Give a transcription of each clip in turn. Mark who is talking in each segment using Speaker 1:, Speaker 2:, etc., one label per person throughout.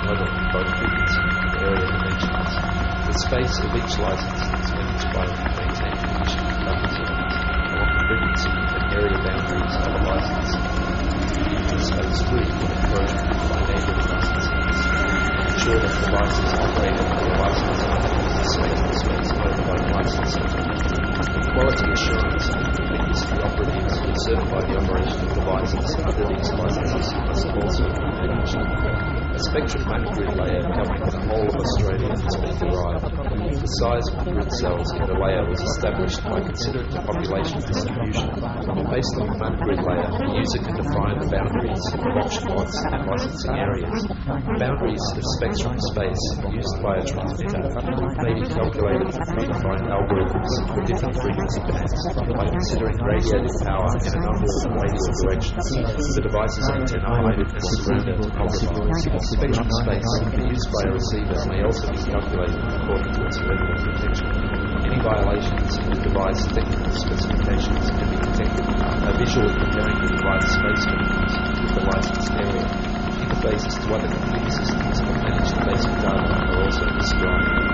Speaker 1: level, both frequency and area dimensions. The space of each license is managed by maintaining condition buffer zones along the frequency and area boundaries of a license. The space 3 will encroach by neighboring licensees. Ensure that devices operated under the license use spectrum space notified licensee. Quality assurance means the operatives who certify the operation of devices under these licenses must also be managed. A spectrum management layer covering the whole of Australia has been derived. The size of the grid cells in the layer was established by considering the population distribution. Based on the management layer, the user can define the boundaries of option lots and licensing areas. Boundaries of spectrum space used by a transmitter may be calculated through predefined algorithms for different frequency bands by considering radiated power in a number of radial directions. The device's antenna height and surrounder topography. Spectrum space used by a receiver may also be calculated according to its level of protection. Any violations of the device technical specifications can be detected. Visually comparing the device space boundaries with the licensed area. Interfaces to other computer systems that manage the basic data are also described.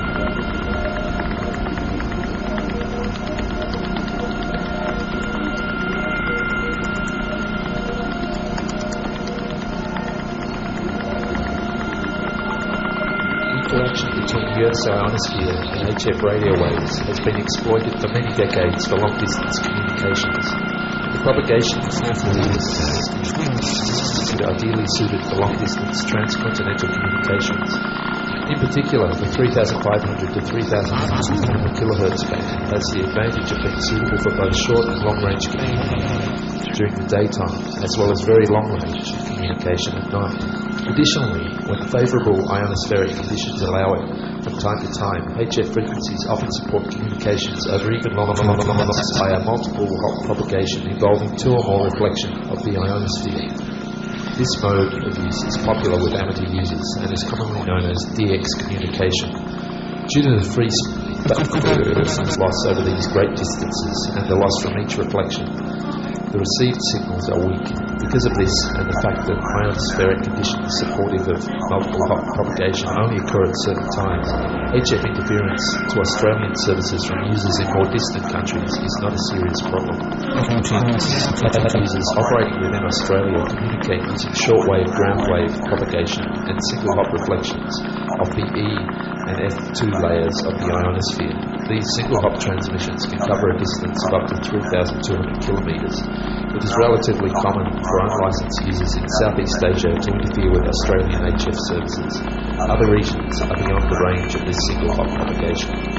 Speaker 1: Interaction between the Earth's ionosphere and HF radio waves has been exploited for many decades for long-distance communications. The propagation of waves is ideally suited for long-distance transcontinental communications. In particular, the 3,500 to 3,500 kHz band has the advantage of being suitable for both short and long-range communication during the daytime, as well as very long-range communication at night. Additionally, when favourable ionospheric conditions allow it, from time to time, HF frequencies often support communications over even longer via multiple Hopf propagation involving two or more reflection of the ionosphere. This mode of use is popular with amateur users and is commonly known as DX communication. Due to the free space loss over these great distances and the loss from each reflection, the received signals are weak. Because of this, and the fact that ionospheric conditions supportive of multiple Hopf propagation only occur at certain times, HF interference to Australian services from users in more distant countries is not a serious problem. Users operating within Australia communicate using shortwave ground wave propagation and single Hopf reflections of the E and F2 layers of the ionosphere. These single Hopf transmissions can cover a distance of up to 3,200 kilometres. It is relatively common for unlicensed users in Southeast Asia to interfere with Australian HF services. Other regions are beyond the range of this single Hopf propagation.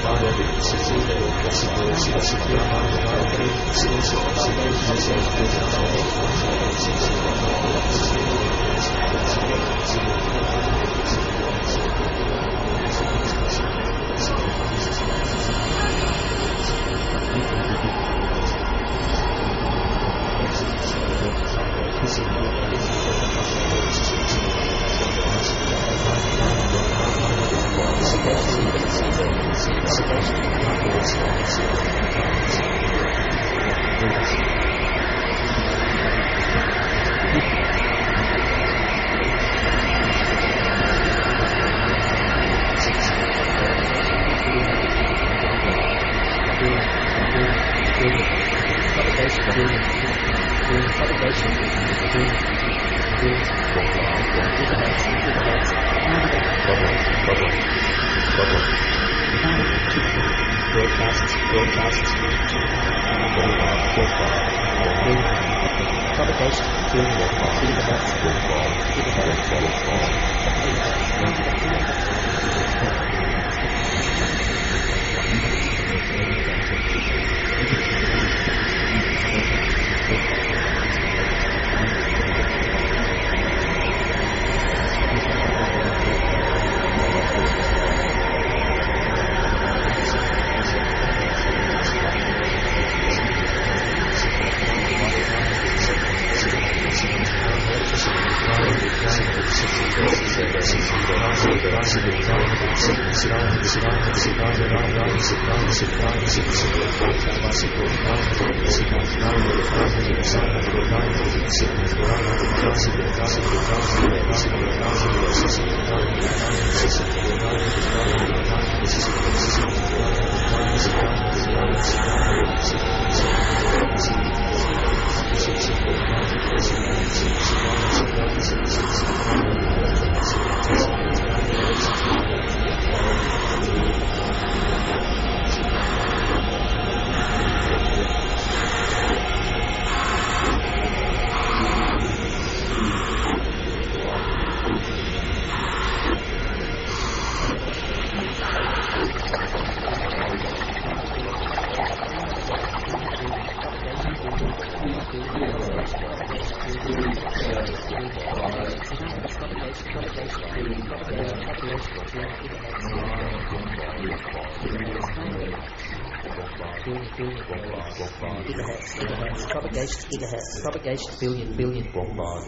Speaker 2: Propagation billion gigahertz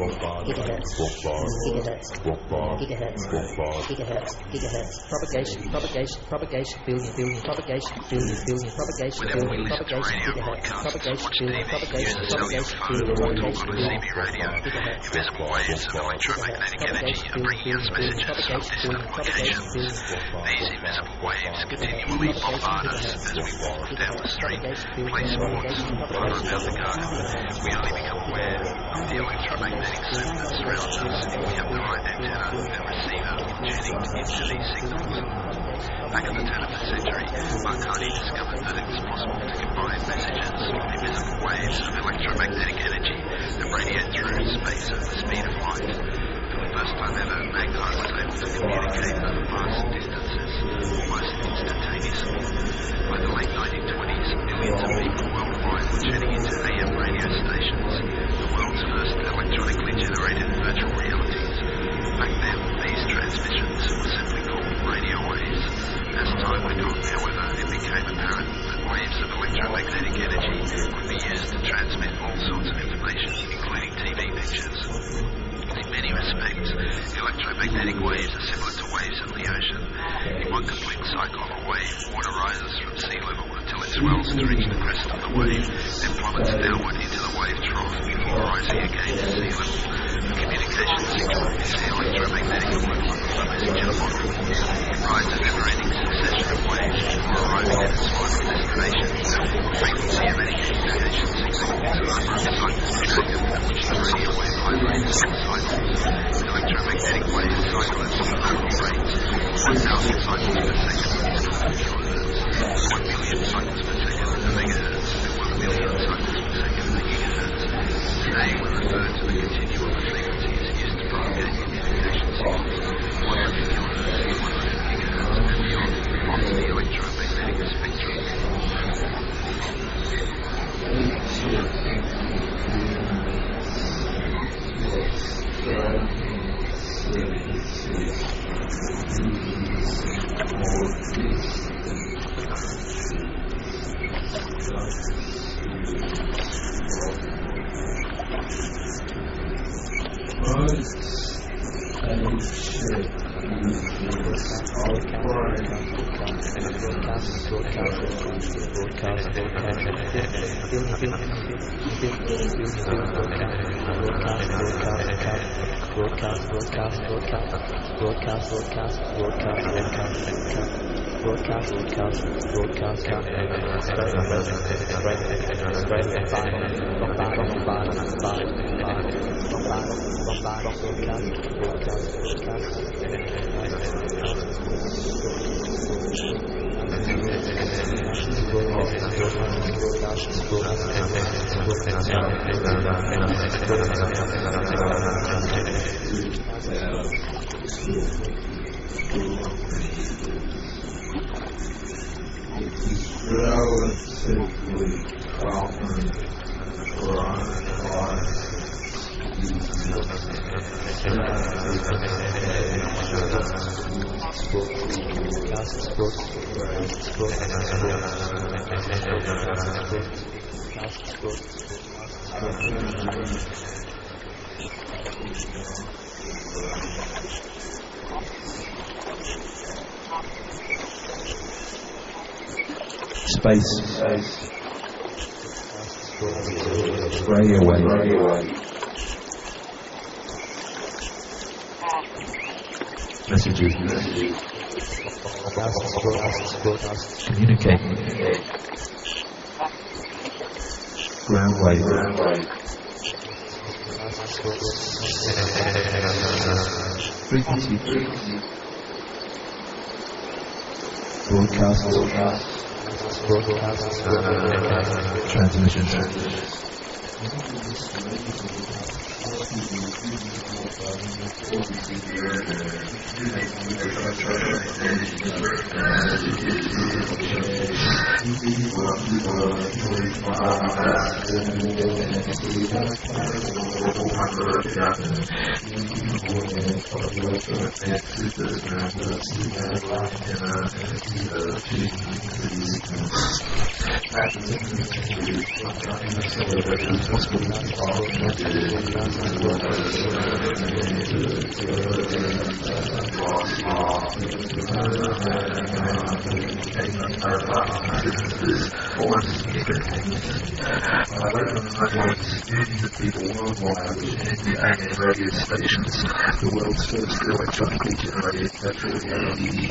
Speaker 2: propagation billion propagation billion propagation billion
Speaker 3: invisible waves of electromagnetic energy are bringing us messages from distant locations. These invisible waves continually bombard us as we walk down the street, play sports, wander about the garden. We only become aware of the electromagnetic soup that surrounds us if we have the right antenna and receiver tuning into these signals. Back in the turn of the century, Marconi discovered that it was possible to combine messages from invisible waves of electromagnetic energy that radiate through space at the speed of light. For the first time ever, Magpie was able to communicate over vast distances almost instantaneously. By the late 1920s, millions of people worldwide were tuning into AM radio stations, the world's first electronically generated virtual realities. Back then, these transmissions were simply called radio waves. As time went on, however, it became apparent that waves of electromagnetic energy could be used to transmit all sorts of information, including TV pictures. In many respects, electromagnetic waves are similar to waves in the ocean. In one complete cycle of a wave, water rises from sea level until it swells to reach the crest of the wave, then plummets downward into the wave trough before rising again to sea level. The communication signal is the electromagnetic equivalent of a message in a bottle. It rides a never-ending succession of waves before arriving at its final destination. The frequency of any communication signal is a number of cycles per second at which the radio wave vibrates and cycles. Electromagnetic waves cycle at local rates. 1,000 cycles per second is called a kilohertz. 1 million cycles per second is a megahertz, and 1 million cycles per second is a gigahertz. Today we refer to the continuum of frequencies used to propagate communication signals. 100 kilohertz, 100 gigahertz, and beyond. Onto the electromagnetic
Speaker 4: Space. Radio wave. Messages. Communicate. Ground wave. Frequency. Broadcast. Transmission. People worldwide and radio stations, the world's first electronically generated virtual reality.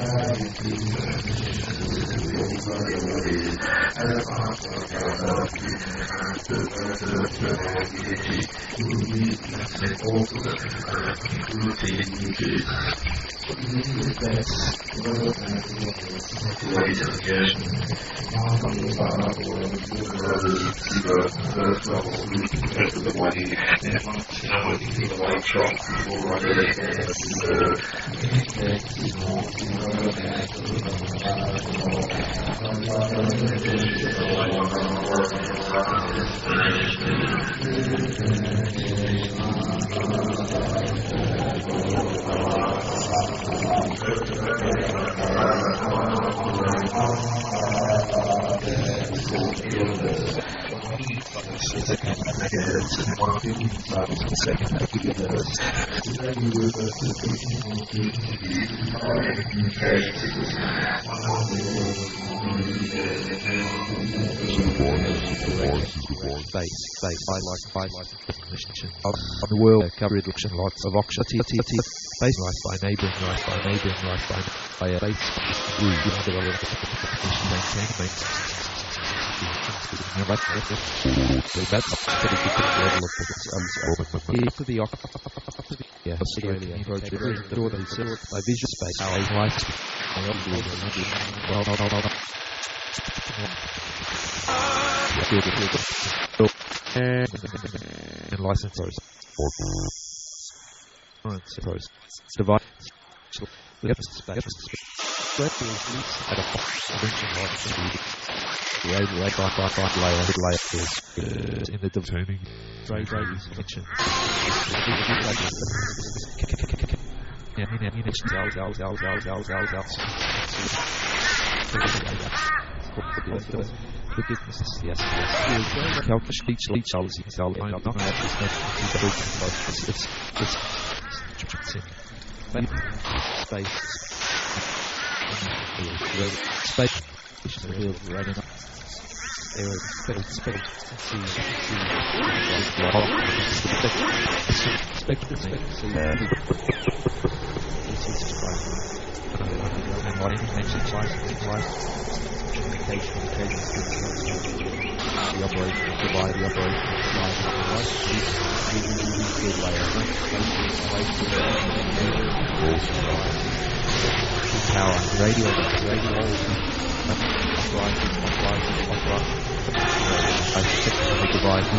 Speaker 4: Of the world coverage election lots of auction based rice by neighbouring rice by a base to the Australia approach by visual space and licensors device in the detaining trade convention Forgiveness, yes. Calculus speech, leech, I'm not going to have this space, which is revealed right enough. The operation provide the operation power radio divide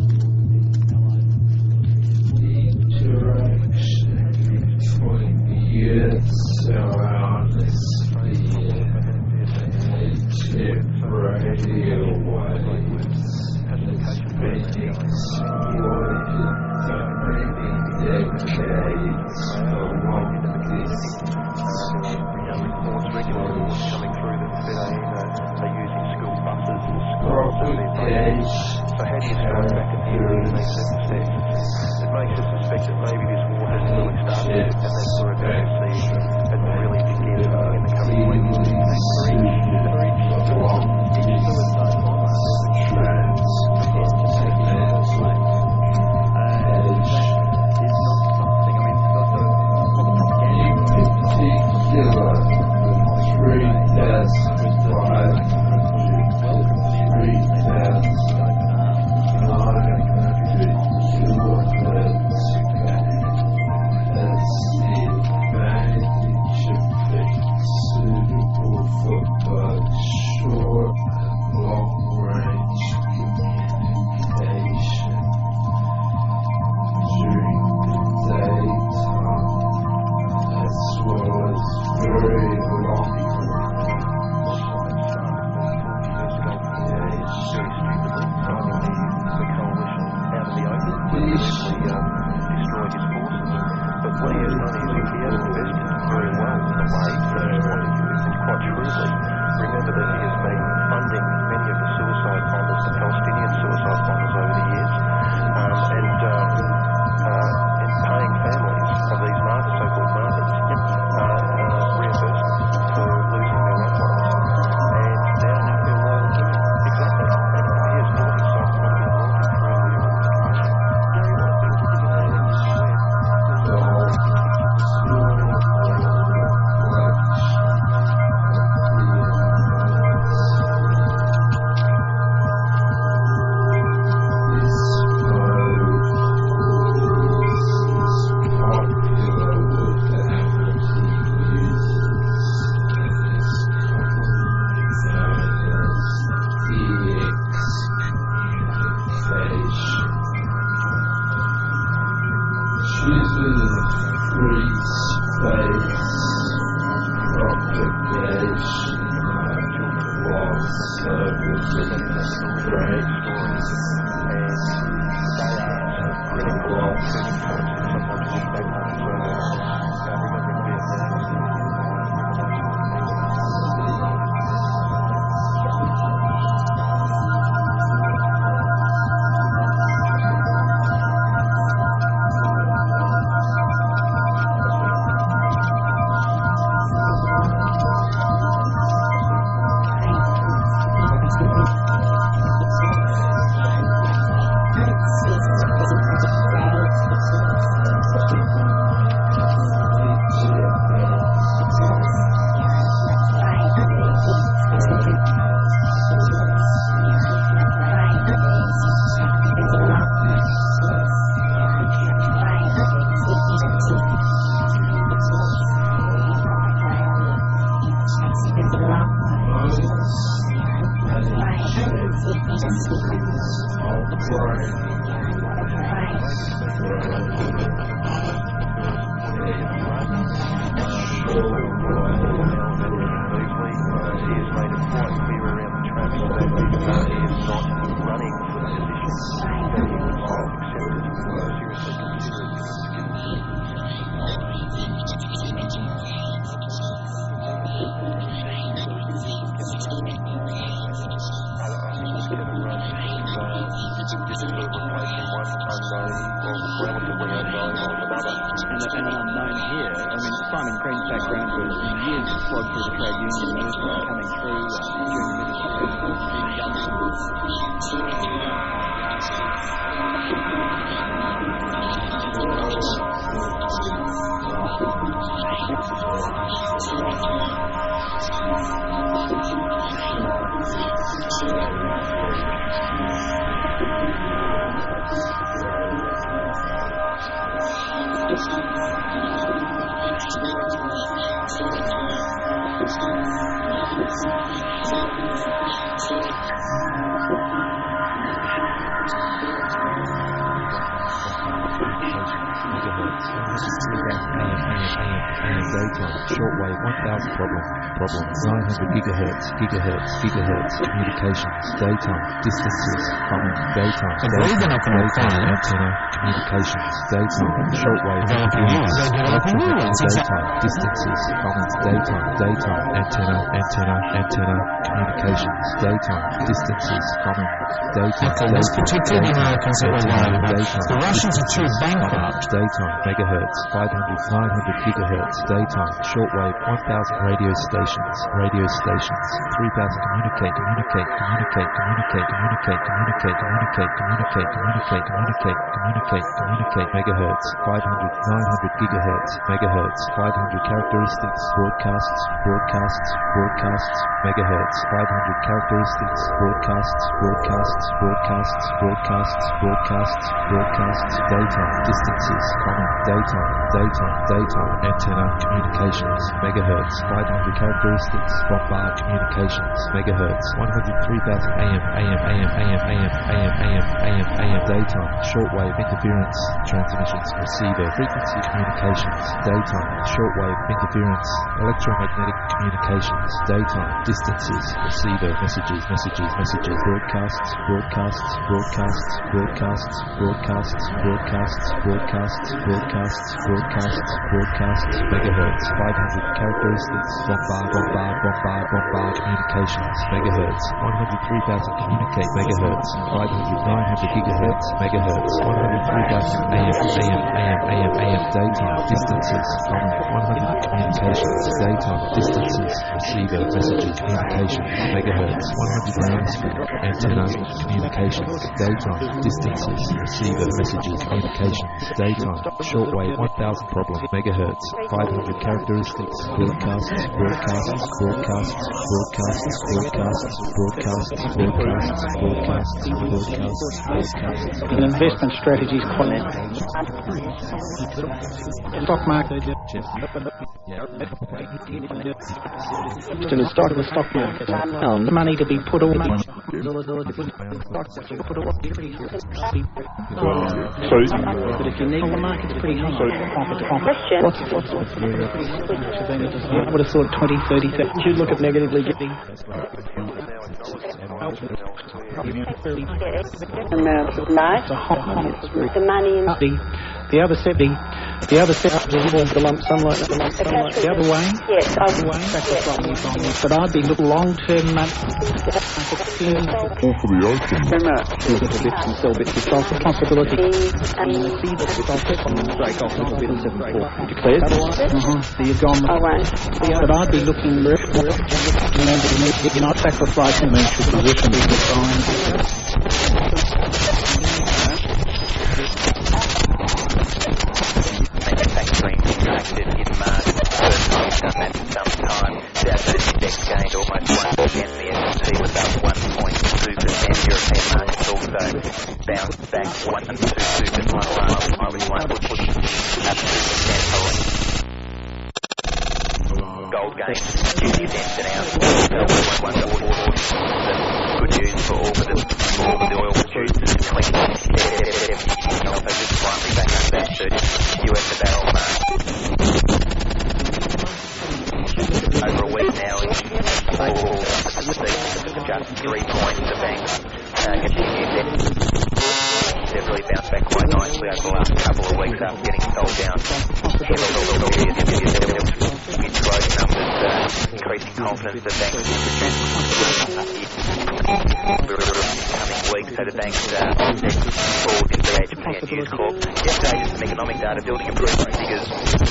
Speaker 5: Interaction between the destroy his forces. But what he has done is he has invested very well in a way, and quite shrewdly. Remember that he has been funding many of the suicide bombers, the Palestinian suicide bombers over the years, and paying families of these martyrs, so-called martyrs, reimbursement for losing their loved ones. And now feel loyal to him. Exactly. He has bought himself quite a bit of loyalty through the information. Gary, one thing to think about in this web,
Speaker 6: and an unknown here. I mean, Simon Green's background was years of slog through the trade union movement, coming through during the
Speaker 4: Shortwave 1000 problem 900 gigahertz communications daytime distances common daytime antenna communications daytime shortwave daytime distances common daytime antenna communications daytime distances common daytime.
Speaker 7: Okay, let's particularly the Americans that were worried about. The Russians are too bankrupt.
Speaker 4: Daytime megahertz 900 gigahertz daytime shortwave 1000 radio stations 3000 communicate megahertz 500 gigahertz megahertz 500 characteristics broadcasts megahertz 500 characteristics broadcasts daytime distances common daytime, antenna, communications, megahertz, 500 characteristics, bombard communications, megahertz, 103,000 AM, daytime, shortwave interference, transmissions, receiver, frequency communications, daytime, shortwave interference, electromagnetic communications, daytime, distances, receiver, messages, broadcasts, megahertz, 500 characteristics, bombard communications, megahertz, 103,000 communicate, megahertz, 900 gigahertz, megahertz, 103,000 AM, daytime, distances, 100 communications, daytime, distances, receiver, messages, communications, megahertz, 100 groundspeed, antenna, communications, daytime, distances, receiver, messages, communications, daytime, shortwave, 1000 problem, megahertz, 500 characteristics, broadcasts.
Speaker 6: An investment strategy is quite stock market. To the start of the stock market, the money to be put away. But if you need the market's pretty high. I would have thought 20, 30, 30. You'd look at negatively getting.
Speaker 8: Amount of life, the money in
Speaker 6: the other 70, the lump sum like the other way.
Speaker 8: Yes,
Speaker 6: But I'd be looking long-term money.
Speaker 9: For the ocean.
Speaker 6: Bits and sell bits of stock possibility. Break off into bits of declared. So you've gone. But I'd be looking. You're not sacrificing financial position to
Speaker 3: Manufacturing contracted in March. First time we've done that in some time. Dow Jones Index gained almost 1%. The S&P was up 1.2%. European markets also bounced back 1.22%. Irish one push up 2%. Gold gained 50 cents an ounce. Good news for all but the oil producers. Clean also just slightly back under that $30 a barrel mark. Over a week now, just 3 points. The banks continue they've really bounced back quite nicely over the last couple of weeks after getting sold down. Growth numbers, increasing confidence that banks coming weeks, so the banks forward in BHP and News Corp. Yesterday, just some economic data, building improvement figures.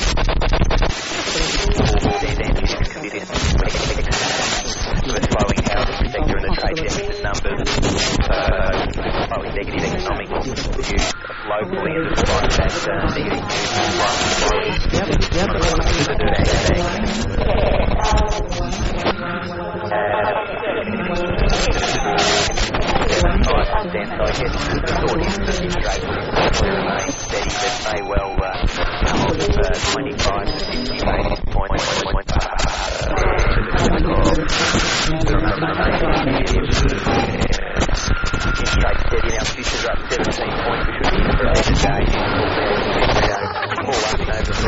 Speaker 3: The slowing housing sector and the trade deficit numbers, slightly negative economic view locally, and despite that negative news, then so I guess the thought is that the trade will remain steady, but may well come off 25 to 50 basis points. Trade steady now, futures are up 17 points, we should be in for a better day. All up and over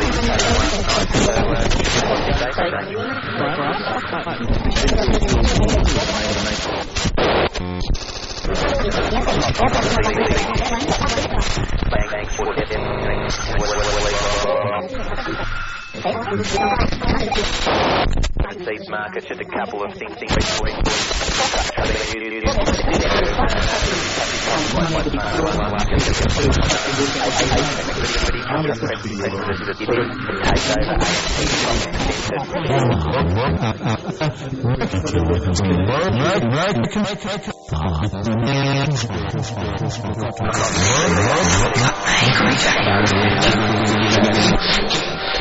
Speaker 3: 3 markets, just a couple of things recently.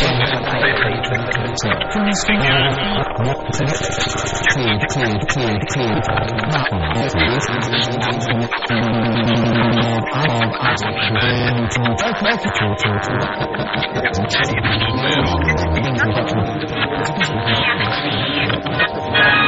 Speaker 3: Continue to